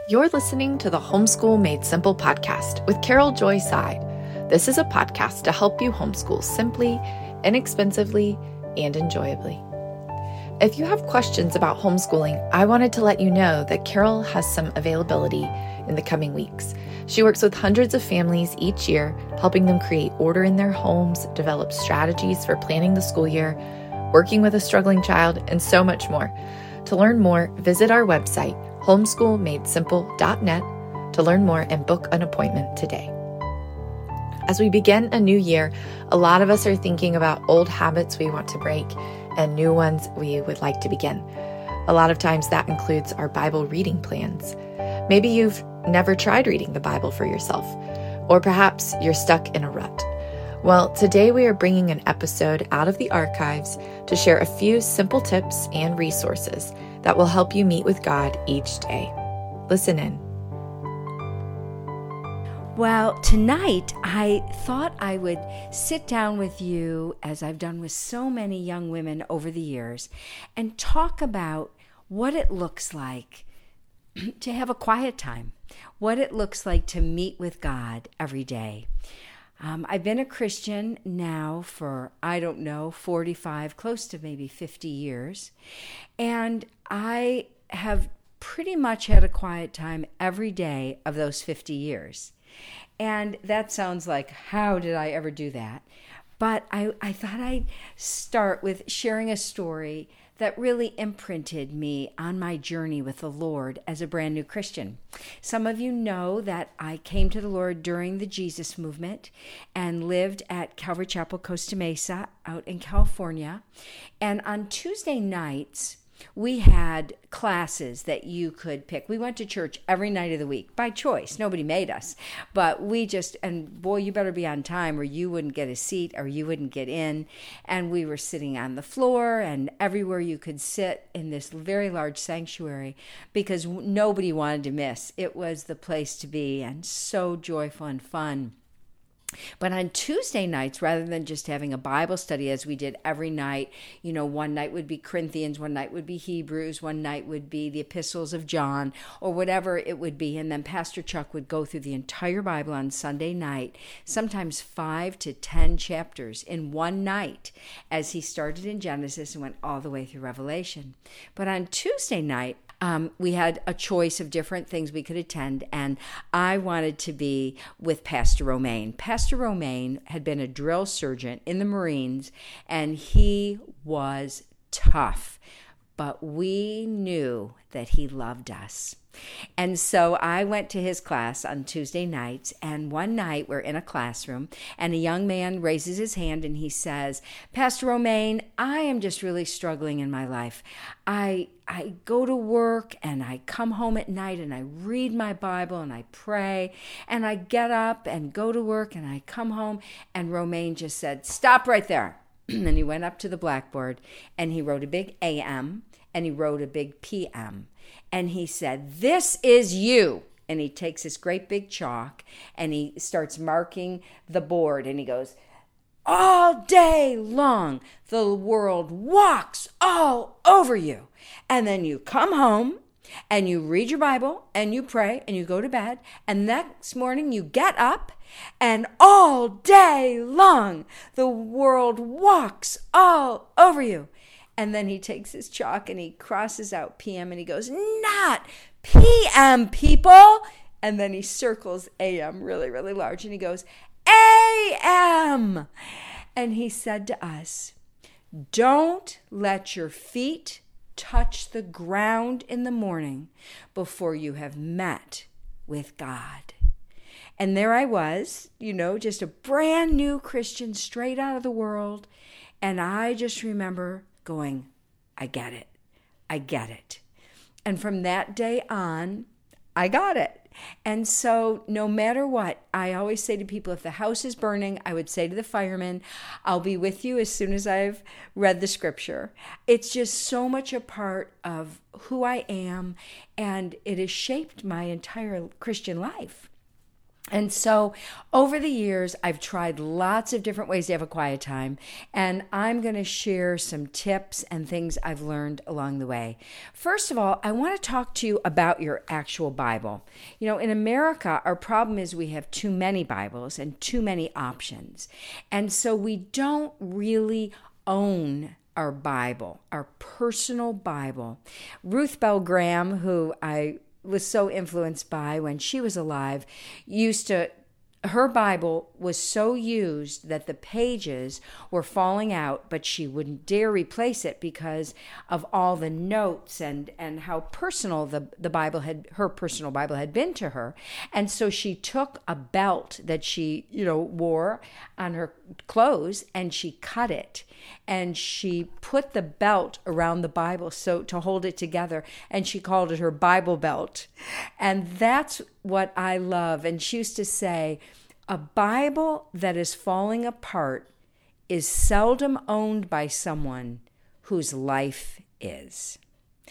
You're listening to the Homeschool Made Simple podcast with Carol Joy Seid. This is a podcast to help you homeschool simply, inexpensively, and enjoyably. If you have questions about homeschooling, I wanted to let you know that Carol has some availability in the coming weeks. She works with hundreds of families each year, helping them create order in their homes, develop strategies for planning the school year, working with a struggling child, and so much more. To learn more, visit our website, homeschoolmadesimple.net, to learn more and book an appointment today. As we begin a new year, a lot of us are thinking about old habits we want to break and new ones we would like to begin. A lot of times that includes our Bible reading plans. Maybe you've never tried reading the Bible for yourself, or perhaps you're stuck in a rut. Well, today we are bringing an episode out of the archives to share a few simple tips and resources that will help you meet with God each day. Listen in. Well, tonight I thought I would sit down with you, as I've done with so many young women over the years, and talk about what it looks like to have a quiet time, what it looks like to meet with God every day. I've been a Christian now for, 45, close to maybe 50 years. And I have pretty much had a quiet time every day of those 50 years. And that sounds like, how did I ever do that? But I thought I'd start with sharing a story that really imprinted me on my journey with the Lord as a brand new Christian. Some of you know that I came to the Lord during the Jesus movement and lived at Calvary Chapel, Costa Mesa, out in California. And on Tuesday nights, we had classes that you could pick. We went to church every night of the week by choice. Nobody made us. But and boy, you better be on time or you wouldn't get a seat or you wouldn't get in. And we were sitting on the floor and everywhere you could sit in this very large sanctuary because nobody wanted to miss. It was the place to be and so joyful and fun. But on Tuesday nights, rather than just having a Bible study as we did every night, one night would be Corinthians, one night would be Hebrews, one night would be the epistles of John, or whatever it would be. And then Pastor Chuck would go through the entire Bible on Sunday night, sometimes 5 to 10 chapters in one night, as he started in Genesis and went all the way through Revelation. But on Tuesday night, we had a choice of different things we could attend, and I wanted to be with Pastor Romaine. Pastor Romaine had been a drill sergeant in the Marines, and he was tough, but we knew that he loved us. And so I went to his class on Tuesday nights, and one night we're in a classroom, and a young man raises his hand and he says, Pastor Romaine, I am just really struggling in my life. I go to work and I come home at night and I read my Bible and I pray and I get up and go to work and I come home. And Romaine just said, stop right there. And he went up to the blackboard and he wrote a big AM and he wrote a big PM. And he said, this is you. And he takes this great big chalk and he starts marking the board and he goes, all day long, the world walks all over you. And then you come home and you read your Bible and you pray and you go to bed. And next morning you get up and all day long, the world walks all over you. And then he takes his chalk and he crosses out PM and he goes, not PM, people. And then he circles AM really, really large and he goes, AM. And he said to us, don't let your feet touch the ground in the morning before you have met with God. And there I was, just a brand new Christian straight out of the world. And I just remember going, I get it. I get it. And from that day on, I got it. And so no matter what, I always say to people, if the house is burning, I would say to the firemen, I'll be with you as soon as I've read the scripture. It's just so much a part of who I am, and it has shaped my entire Christian life. And so over the years, I've tried lots of different ways to have a quiet time, and I'm going to share some tips and things I've learned along the way. First of all, I want to talk to you about your actual Bible. In America, our problem is we have too many Bibles and too many options. And so we don't really own our Bible, our personal Bible. Ruth Bell Graham, who I was so influenced by when she was alive, her Bible was so used that the pages were falling out, but she wouldn't dare replace it because of all the notes and how personal her personal Bible had been to her. And so she took a belt that she, wore on her clothes, and she cut it. And she put the belt around the Bible so to hold it together, and she called it her Bible belt. And that's what I love. And she used to say, a Bible that is falling apart is seldom owned by someone whose life is.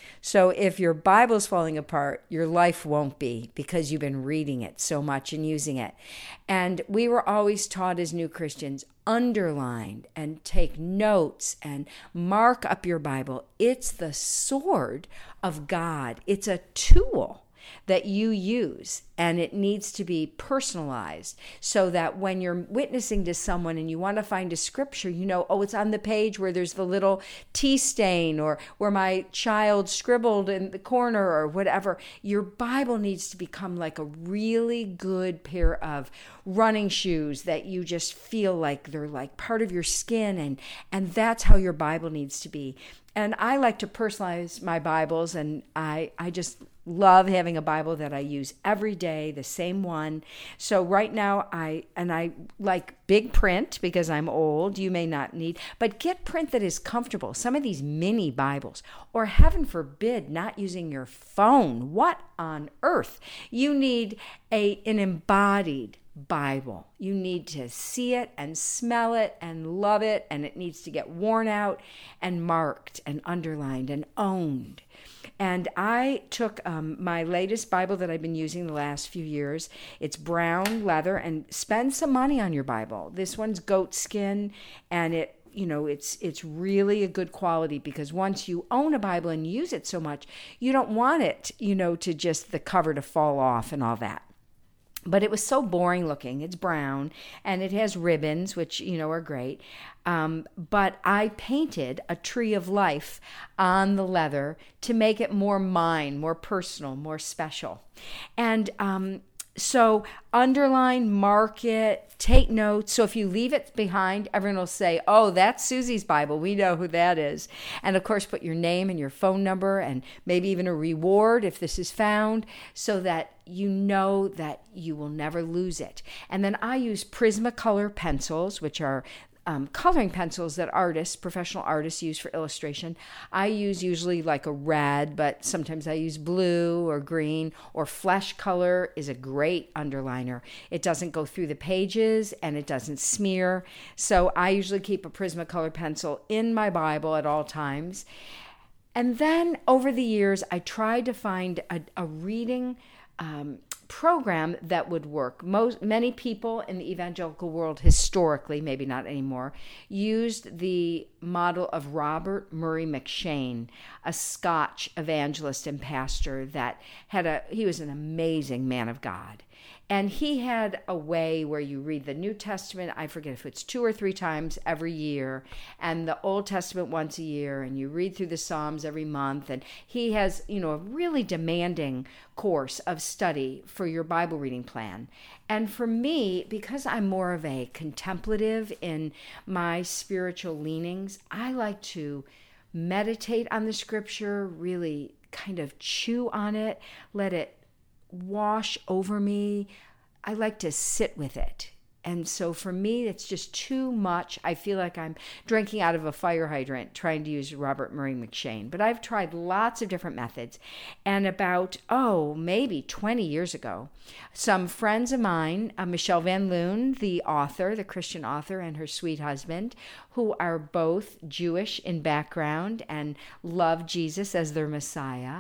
So if your Bible's falling apart, your life won't be, because you've been reading it so much and using it. And we were always taught as new Christians, underline and take notes and mark up your Bible. It's the sword of God. It's a tool that you use, and it needs to be personalized so that when you're witnessing to someone and you want to find a scripture, it's on the page where there's the little tea stain or where my child scribbled in the corner or whatever. Your Bible needs to become like a really good pair of running shoes that you just feel like they're like part of your skin, and that's how your Bible needs to be. And I like to personalize my Bibles, and I just love having a Bible that I use every day, the same one. So right now I like big print because I'm old. You may not need, but get print that is comfortable. Some of these mini Bibles, or heaven forbid, not using your phone. What on earth? You need an embodied Bible. You need to see it and smell it and love it, and it needs to get worn out and marked and underlined and owned. And I took my latest Bible that I've been using the last few years. It's brown leather, and spend some money on your Bible. This one's goat skin, and it's really a good quality, because once you own a Bible and use it so much, you don't want it, to just the cover to fall off and all that. But it was so boring looking. It's brown, and it has ribbons, which, are great. But I painted a tree of life on the leather to make it more mine, more personal, more special. And so underline, mark it, take notes. So if you leave it behind, everyone will say, oh, that's Susie's Bible. We know who that is. And of course, put your name and your phone number and maybe even a reward if this is found, so that you know that you will never lose it. And then I use Prismacolor pencils, which are coloring pencils that professional artists use for illustration. I use usually like a red, but sometimes I use blue or green, or flesh color is a great underliner. It doesn't go through the pages and it doesn't smear. So I usually keep a Prismacolor pencil in my Bible at all times. And then over the years, I tried to find a reading program that would work. Many people in the evangelical world historically, maybe not anymore, used the model of Robert Murray M'Cheyne, a Scotch evangelist and pastor that he was an amazing man of God. And he had a way where you read the New Testament, I forget if it's 2 or 3 times every year, and the Old Testament once a year, and you read through the Psalms every month. And he has, a really demanding course of study for your Bible reading plan. And for me, because I'm more of a contemplative in my spiritual leanings, I like to meditate on the scripture, really kind of chew on it, let it wash over me. I like to sit with it. And so for me, it's just too much. I feel like I'm drinking out of a fire hydrant trying to use Robert Murray M'Cheyne. But I've tried lots of different methods. And about, maybe 20 years ago, some friends of mine, Michelle Van Loon, the author, the Christian author, and her sweet husband, who are both Jewish in background and love Jesus as their Messiah,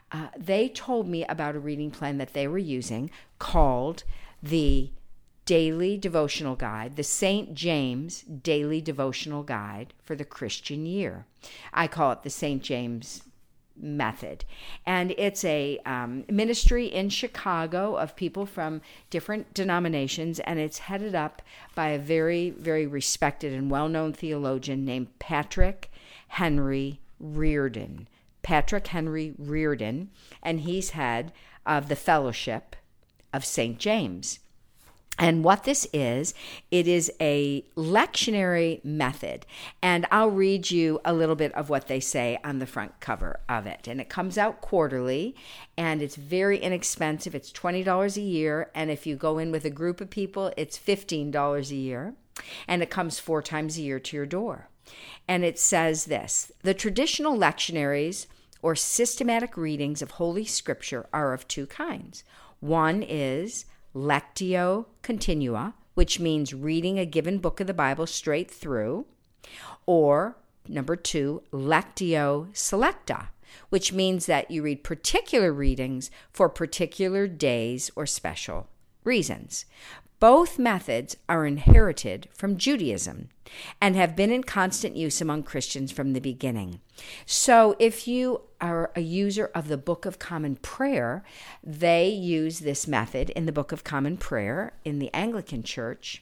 they told me about a reading plan that they were using called the Daily Devotional Guide, the St. James Daily Devotional Guide for the Christian Year. I call it the St. James Method. And it's a ministry in Chicago of people from different denominations, and it's headed up by a very, very respected and well-known theologian named Patrick Henry Reardon. Patrick Henry Reardon, and he's head of the Fellowship of St. James. And what this is, it is a lectionary method. And I'll read you a little bit of what they say on the front cover of it. And it comes out quarterly, and it's very inexpensive. It's $20 a year. And if you go in with a group of people, it's $15 a year. And it comes 4 times a year to your door. And it says this: the traditional lectionaries or systematic readings of Holy Scripture are of 2 kinds. One is Lectio Continua, which means reading a given book of the Bible straight through, or number 2, Lectio Selecta, which means that you read particular readings for particular days or special reasons. Both methods are inherited from Judaism and have been in constant use among Christians from the beginning. So if you are a user of the Book of Common Prayer, they use this method in the Book of Common Prayer in the Anglican Church.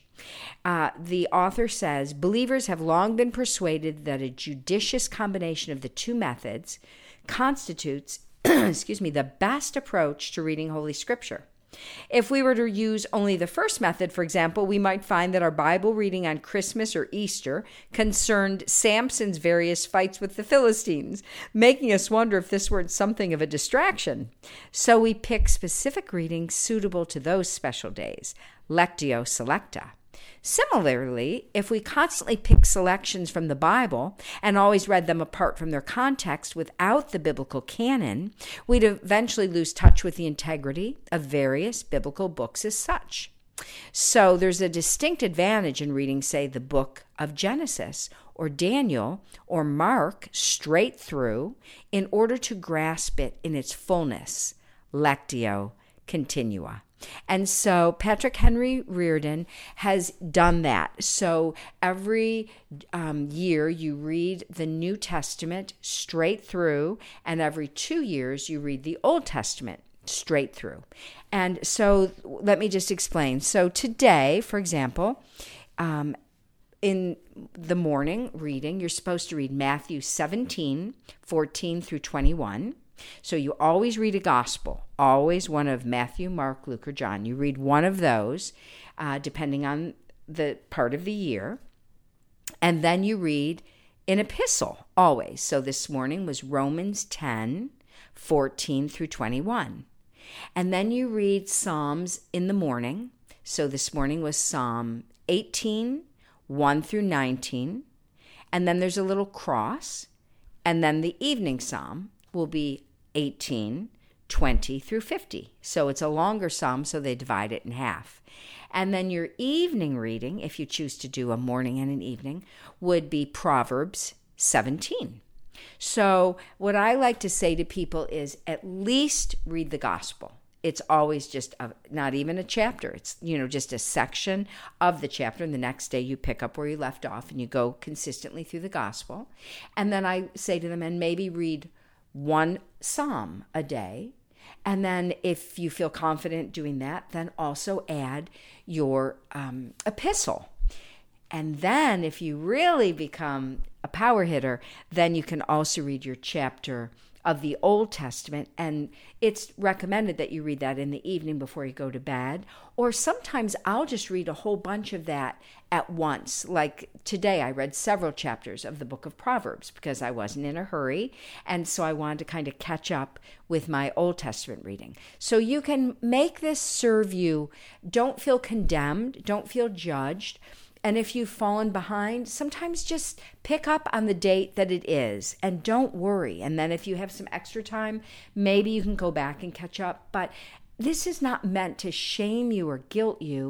The author says, believers have long been persuaded that a judicious combination of the 2 methods constitutes the best approach to reading Holy Scripture. If we were to use only the first method, for example, we might find that our Bible reading on Christmas or Easter concerned Samson's various fights with the Philistines, making us wonder if this weren't something of a distraction. So we pick specific readings suitable to those special days, Lectio Selecta. Similarly, if we constantly pick selections from the Bible and always read them apart from their context without the biblical canon, we'd eventually lose touch with the integrity of various biblical books as such. So there's a distinct advantage in reading, say, the book of Genesis or Daniel or Mark straight through in order to grasp it in its fullness, Lectio Continua. And so Patrick Henry Reardon has done that. So every year you read the New Testament straight through, and every 2 years you read the Old Testament straight through. And so let me just explain. So today, for example, in the morning reading, you're supposed to read Matthew 17, 14 through 21. So you always read a gospel, always one of Matthew, Mark, Luke, or John. You read one of those, depending on the part of the year. And then you read an epistle, always. So this morning was Romans 10, 14 through 21. And then you read Psalms in the morning. So this morning was Psalm 18, 1 through 19. And then there's a little cross. And then the evening psalm will be 18, 20 through 50. So it's a longer psalm, so they divide it in half. And then your evening reading, if you choose to do a morning and an evening, would be Proverbs 17. So what I like to say to people is at least read the gospel. It's always just not even a chapter. It's, just a section of the chapter. And the next day you pick up where you left off and you go consistently through the gospel. And then I say to them, and maybe read one psalm a day. And then if you feel confident doing that, then also add your epistle. And then if you really become a power hitter, then you can also read your chapter of the Old Testament, and it's recommended that you read that in the evening before you go to bed. Or sometimes I'll just read a whole bunch of that at once. Like today, I read several chapters of the book of Proverbs because I wasn't in a hurry, and so I wanted to kind of catch up with my Old Testament reading. So you can make this serve you. Don't feel condemned. Don't feel judged. And if you've fallen behind, sometimes just pick up on the date that it is and don't worry. And then if you have some extra time, maybe you can go back and catch up. But this is not meant to shame you or guilt you.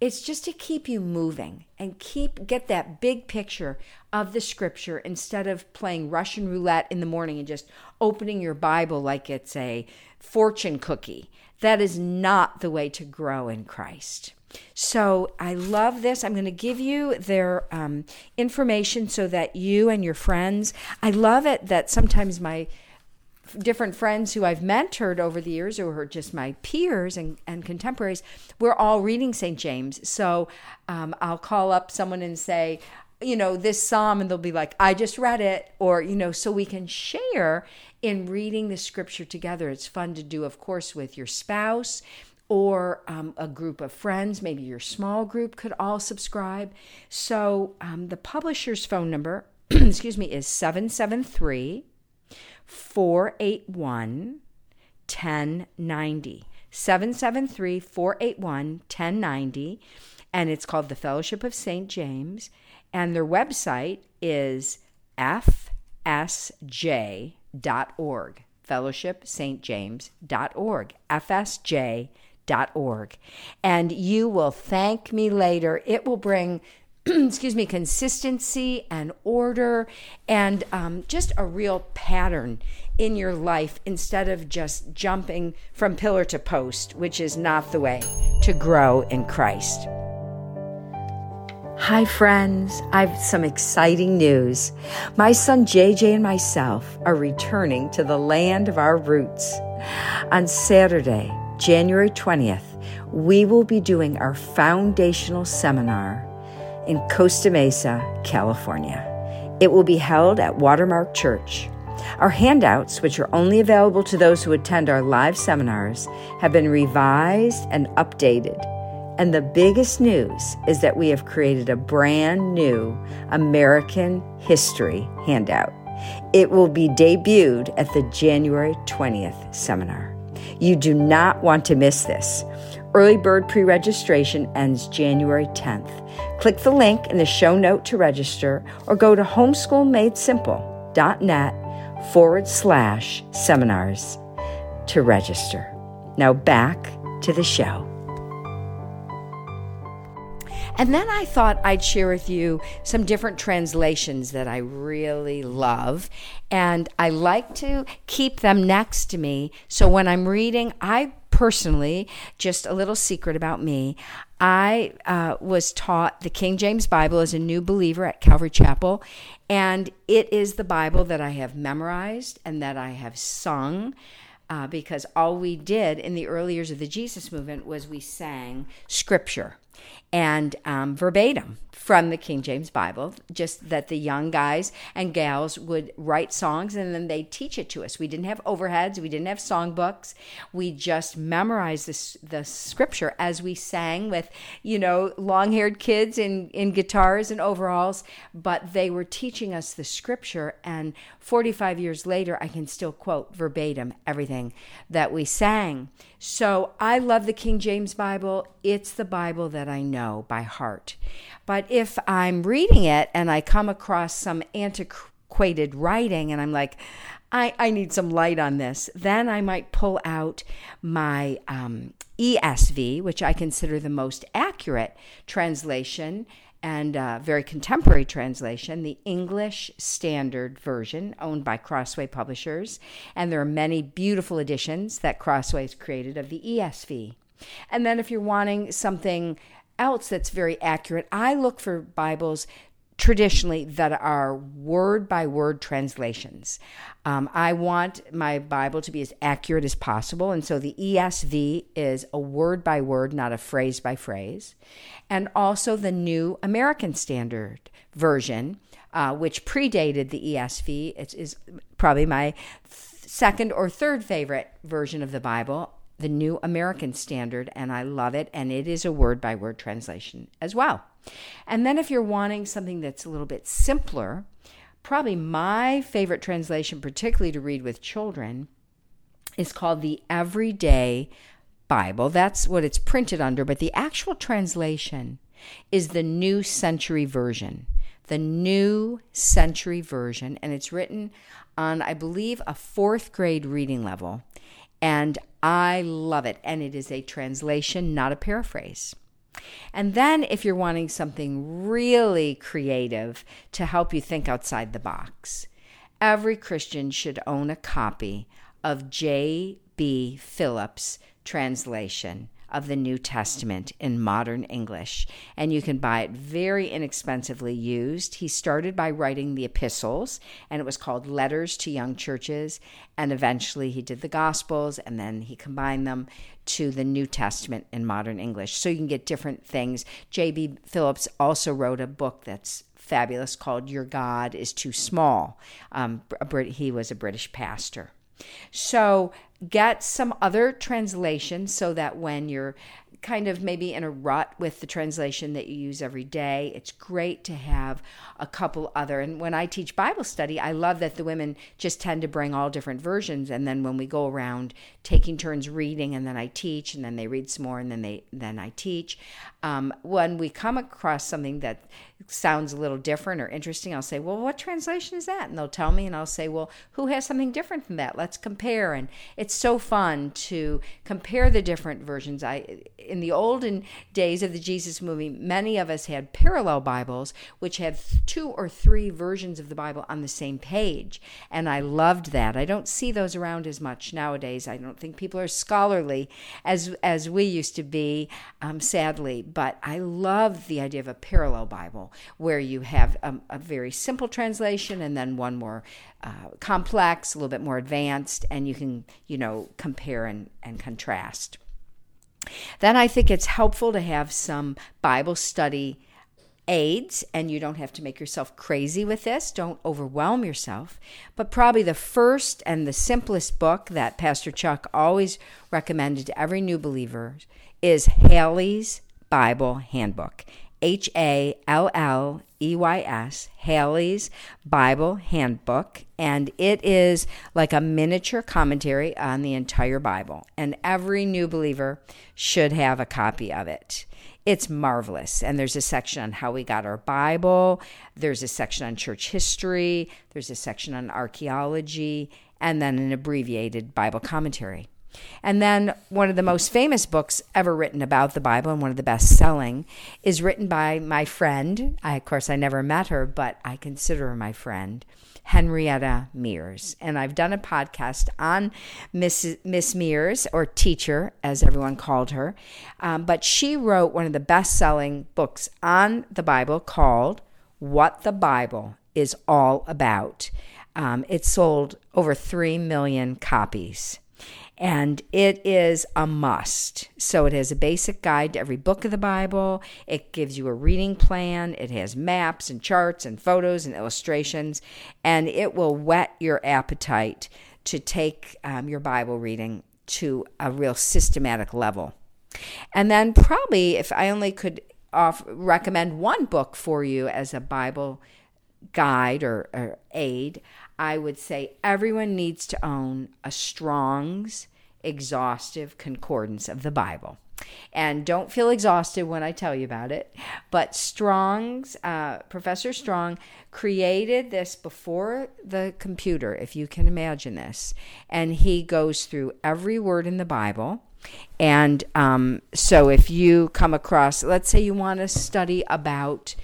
it's just to keep you moving and get that big picture of the scripture instead of playing Russian roulette in the morning and just opening your Bible like it's a fortune cookie. That is not the way to grow in Christ. So I love this. I'm going to give you their information so that you and your friends, I love it that sometimes my different friends who I've mentored over the years, who are just my peers and contemporaries, we're all reading St. James. So I'll call up someone and say, this psalm, and they'll be like, I just read it. Or, so we can share in reading the scripture together. It's fun to do, of course, with your spouse or a group of friends. Maybe your small group could all subscribe. So the publisher's phone number, is 773 481 1090. 773-481-1090. And it's called the Fellowship of St. James. And their website is fsj.org. fellowshipstjames.org. fsj.org. And you will thank me later. It will bring consistency and order and just a real pattern in your life instead of just jumping from pillar to post, which is not the way to grow in Christ. Hi, friends. I have some exciting news. My son JJ and myself are returning to the land of our roots. On Saturday, January 20th, we will be doing our foundational seminar in Costa Mesa, California. It will be held at Watermark Church. Our handouts, which are only available to those who attend our live seminars, have been revised and updated. And the biggest news is that we have created a brand new American history handout. It will be debuted at the January 20th seminar. You do not want to miss this. Early bird pre-registration ends January 10th. Click the link in the show note to register or go to homeschoolmadesimple.net/seminars to register. Now back to the show. And then I thought I'd share with you some different translations that I really love. And I like to keep them next to me. So when I'm reading, I personally, just a little secret about me, I was taught the King James Bible as a new believer at Calvary Chapel. And it is the Bible that I have memorized and that I have sung. Because all we did in the early years of the Jesus movement was we sang scripture and verbatim from the King James Bible, just that the young guys and gals would write songs and then they'd teach it to us. We didn't have overheads. We didn't have songbooks. We just memorized the scripture as we sang with, long-haired kids in guitars and overalls, but they were teaching us the scripture. And 45 years later, I can still quote verbatim everything that we sang. So I love the King James Bible. It's the Bible that I know by heart. But if I'm reading it and I come across some antiquated writing and I'm like, I need some light on this, then I might pull out my ESV, which I consider the most accurate translation and very contemporary translation, the English Standard Version, owned by Crossway Publishers. And there are many beautiful editions that Crossway has created of the ESV. And then if you're wanting something else that's very accurate, I look for Bibles traditionally that are word-by-word translations. I want my Bible to be as accurate as possible, and so the ESV is a word-by-word, not a phrase-by-phrase. And also the New American Standard Version, which predated the ESV. It is probably my second or third favorite version of the Bible, the New American Standard, and I love it, and it is a word-by-word translation as well. And then if you're wanting something that's a little bit simpler, probably my favorite translation, particularly to read with children, is called the Everyday Bible. That's what it's printed under, but the actual translation is the New Century Version. The New Century Version, and it's written on, I believe, a 4th grade reading level. And I love it. And it is a translation, not a paraphrase. And then if you're wanting something really creative to help you think outside the box, every Christian should own a copy of J.B. Phillips' translation of the New Testament in modern English, and you can buy it very inexpensively used. He started by writing the epistles, and it was called Letters to Young Churches, and eventually he did the Gospels, and then he combined them to the New Testament in modern English. So you can get different things. J.B. Phillips also wrote a book that's fabulous called Your God is Too Small. He was a British pastor. So get some other translations so that when you're kind of maybe in a rut with the translation that you use every day, it's great to have a couple other. And when I teach Bible study, I love that the women just tend to bring all different versions. And then when we go around taking turns reading, and then I teach, and then they read some more, and then I teach. When we come across something that sounds a little different or interesting, I'll say, well, what translation is that? And they'll tell me, and I'll say, well, who has something different than that? Let's compare. And it's so fun to compare the different versions. In the olden days of the Jesus movie, many of us had parallel Bibles, which had 2 or 3 versions of the Bible on the same page. And I loved that. I don't see those around as much nowadays. I don't think people are scholarly as we used to be, sadly. But I love the idea of a parallel Bible where you have a very simple translation and then one more complex, a little bit more advanced, and you can, compare and contrast. Then I think it's helpful to have some Bible study aids, and you don't have to make yourself crazy with this. Don't overwhelm yourself. But probably the first and the simplest book that Pastor Chuck always recommended to every new believer is Halley's Bible Handbook. Halleys, Halley's Bible Handbook, and it is like a miniature commentary on the entire Bible, and every new believer should have a copy of it. It's marvelous, and there's a section on how we got our Bible, there's a section on church history, there's a section on archaeology, and then an abbreviated Bible commentary. And then one of the most famous books ever written about the Bible, and one of the best-selling, is written by my friend. Of course, I never met her, but I consider her my friend, Henrietta Mears. And I've done a podcast on Miss Mears, or teacher, as everyone called her. But she wrote one of the best-selling books on the Bible called What the Bible is All About. It sold over 3 million copies. And it is a must. So it has a basic guide to every book of the Bible. It gives you a reading plan. It has maps and charts and photos and illustrations. And it will whet your appetite to take your Bible reading to a real systematic level. And then probably, if I only could recommend one book for you as a Bible guide or aid, I would say everyone needs to own a Strong's Exhaustive Concordance of the Bible. And don't feel exhausted when I tell you about it, but Strong's, Professor Strong created this before the computer, if you can imagine this, and he goes through every word in the Bible. And so if you come across, let's say you want to study about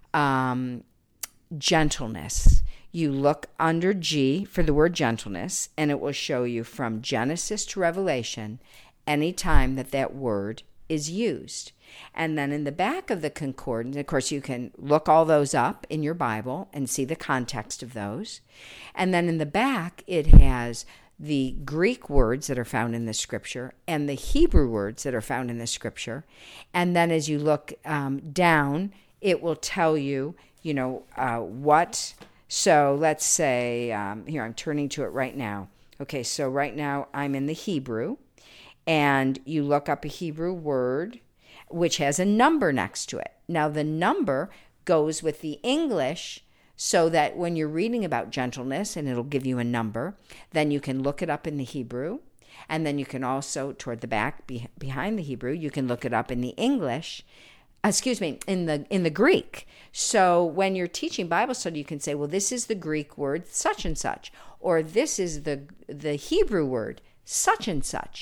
gentleness, you look under G for the word gentleness, and it will show you from Genesis to Revelation any time that word is used. And then in the back of the concordance, of course, you can look all those up in your Bible and see the context of those. And then in the back, it has the Greek words that are found in the scripture and the Hebrew words that are found in the scripture. And then as you look down, it will tell you, what. So let's say, here, I'm turning to it right now. Okay, so right now I'm in the Hebrew, and you look up a Hebrew word, which has a number next to it. Now, the number goes with the English, so that when you're reading about gentleness, and it'll give you a number, then you can look it up in the Hebrew, and then you can also, toward the back, behind the Hebrew, you can look it up in the English, in the Greek. So when you're teaching Bible study, you can say, well, this is the Greek word such and such, or this is the Hebrew word such and such.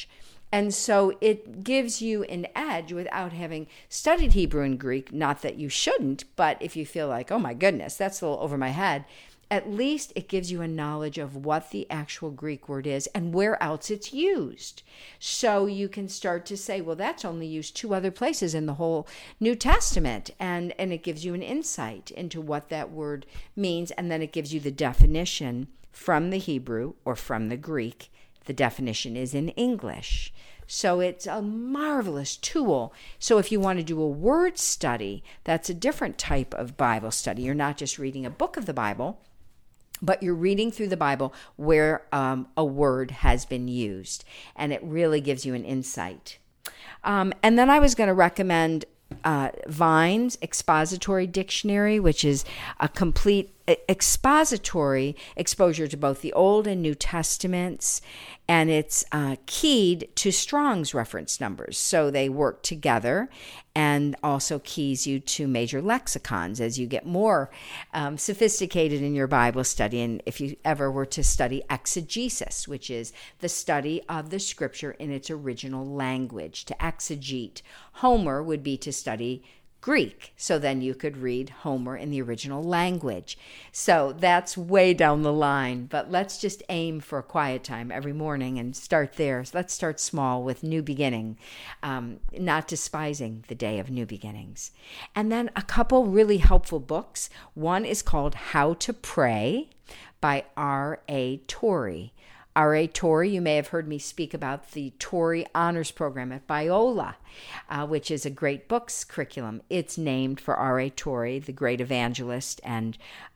And so it gives you an edge without having studied Hebrew and Greek. Not that you shouldn't, but if you feel like, oh my goodness, that's a little over my head, at least it gives you a knowledge of what the actual Greek word is and where else it's used. So you can start to say, well, that's only used 2 other places in the whole New Testament. And it gives you an insight into what that word means. And then it gives you the definition from the Hebrew or from the Greek. The definition is in English. So it's a marvelous tool. So if you want to do a word study, that's a different type of Bible study. You're not just reading a book of the Bible, but you're reading through the Bible where a word has been used, and it really gives you an insight. And then I was going to recommend Vine's Expository Dictionary, which is a complete expository exposure to both the Old and New Testaments, and it's keyed to Strong's reference numbers. So they work together, and also keys you to major lexicons as you get more sophisticated in your Bible study. And if you ever were to study exegesis, which is the study of the scripture in its original language, to exegete Homer would be to study Greek. So then you could read Homer in the original language. So that's way down the line, but let's just aim for a quiet time every morning and start there. So let's start small with new beginning, not despising the day of new beginnings. And then a couple really helpful books. One is called How to Pray by R.A. Torrey. R.A. Torrey, you may have heard me speak about the Torrey Honors Program at Biola, which is a great books curriculum. It's named for R.A. Torrey, the great evangelist and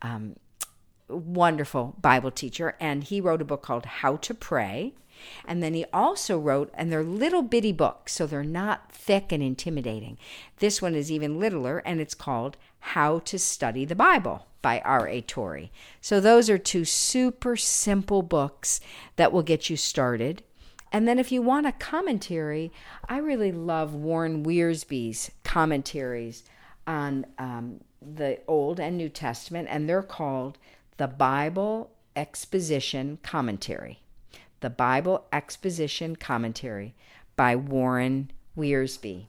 wonderful Bible teacher. And he wrote a book called How to Pray. And then he also wrote, and they're little bitty books, so they're not thick and intimidating. This one is even littler, and it's called How to Study the Bible by R.A. Torrey. So those are 2 super simple books that will get you started. And then if you want a commentary, I really love Warren Wiersbe's commentaries on the Old and New Testament, and they're called the Bible Exposition Commentary. The Bible Exposition Commentary by Warren Wiersbe.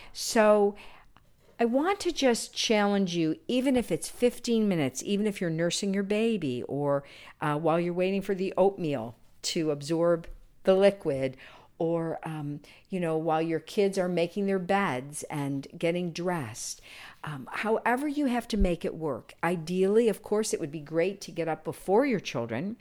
So I want to just challenge you, even if it's 15 minutes, even if you're nursing your baby or while you're waiting for the oatmeal to absorb the liquid, or, while your kids are making their beds and getting dressed. However you have to make it work. Ideally, of course, it would be great to get up before your children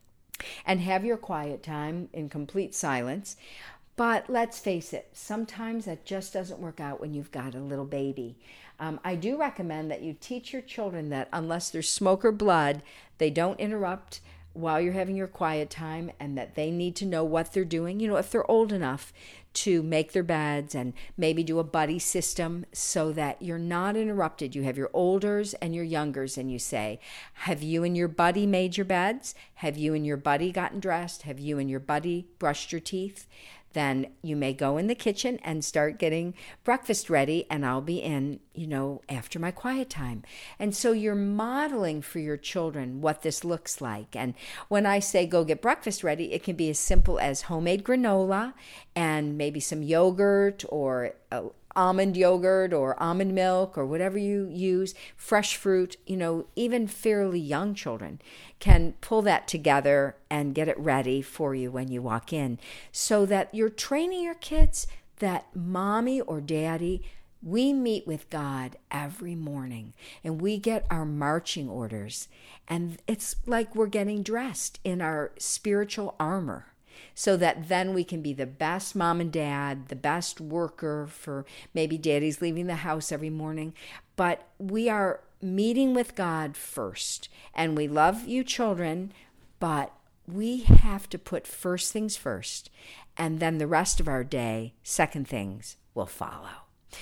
and have your quiet time in complete silence. But let's face it, sometimes that just doesn't work out when you've got a little baby. I do recommend that you teach your children that unless there's smoke or blood, they don't interrupt while you're having your quiet time, and that they need to know what they're doing. If they're old enough to make their beds and maybe do a buddy system so that you're not interrupted. You have your olders and your youngers, and you say, have you and your buddy made your beds? Have you and your buddy gotten dressed? Have you and your buddy brushed your teeth? Then you may go in the kitchen and start getting breakfast ready, and I'll be in, after my quiet time. And so you're modeling for your children what this looks like. And when I say go get breakfast ready, it can be as simple as homemade granola and maybe some yogurt or almond yogurt or almond milk or whatever you use, fresh fruit. Even fairly young children can pull that together and get it ready for you when you walk in, so that you're training your kids that mommy or daddy, we meet with God every morning and we get our marching orders, and it's like we're getting dressed in our spiritual armor, so that then we can be the best mom and dad, the best worker for maybe daddy's leaving the house every morning. But we are meeting with God first. And we love you children, but we have to put first things first. And then the rest of our day, second things will follow.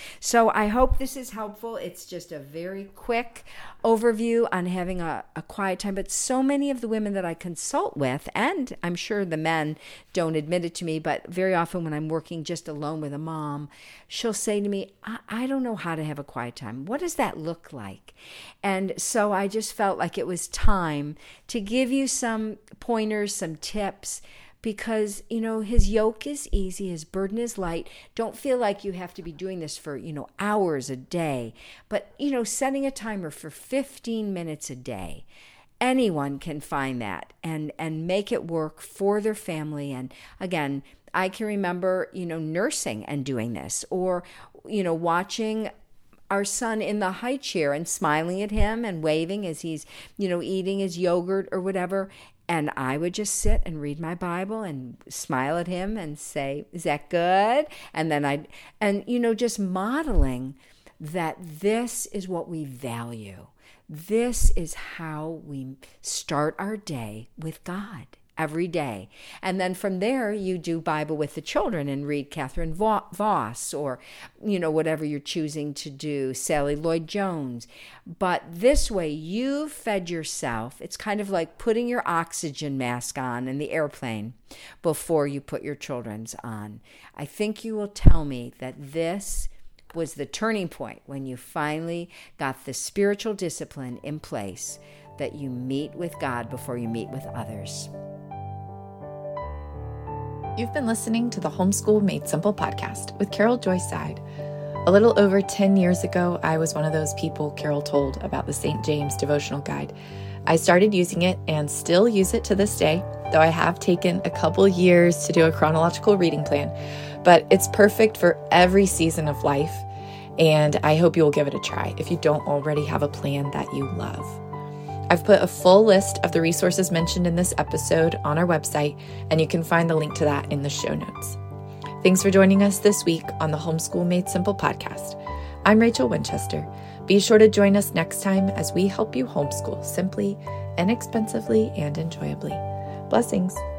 So I hope this is helpful. It's just a very quick overview on having a quiet time. But so many of the women that I consult with, and I'm sure the men don't admit it to me, but very often when I'm working just alone with a mom, she'll say to me, I don't know how to have a quiet time. What does that look like? And so I just felt like it was time to give you some pointers, some tips, because, his yoke is easy, his burden is light. Don't feel like you have to be doing this for, hours a day. But, setting a timer for 15 minutes a day. Anyone can find that and make it work for their family. And again, I can remember, nursing and doing this, or, watching our son in the high chair and smiling at him and waving as he's, eating his yogurt or whatever. And I would just sit and read my Bible and smile at him and say, "Is that good?" And then just modeling that this is what we value. This is how we start our day with God every day. And then from there, you do Bible with the children and read Catherine Voss or, whatever you're choosing to do, Sally Lloyd Jones. But this way, you fed yourself. It's kind of like putting your oxygen mask on in the airplane before you put your children's on. I think you will tell me that this was the turning point when you finally got the spiritual discipline in place, that you meet with God before you meet with others. You've been listening to the Homeschool Made Simple podcast with Carol Joyce Seid. A little over 10 years ago, I was one of those people Carol told about the St. James devotional guide. I started using it and still use it to this day, though I have taken a couple years to do a chronological reading plan. But it's perfect for every season of life, and I hope you will give it a try if you don't already have a plan that you love. I've put a full list of the resources mentioned in this episode on our website, and you can find the link to that in the show notes. Thanks for joining us this week on the Homeschool Made Simple podcast. I'm Rachel Winchester. Be sure to join us next time as we help you homeschool simply, inexpensively, and enjoyably. Blessings.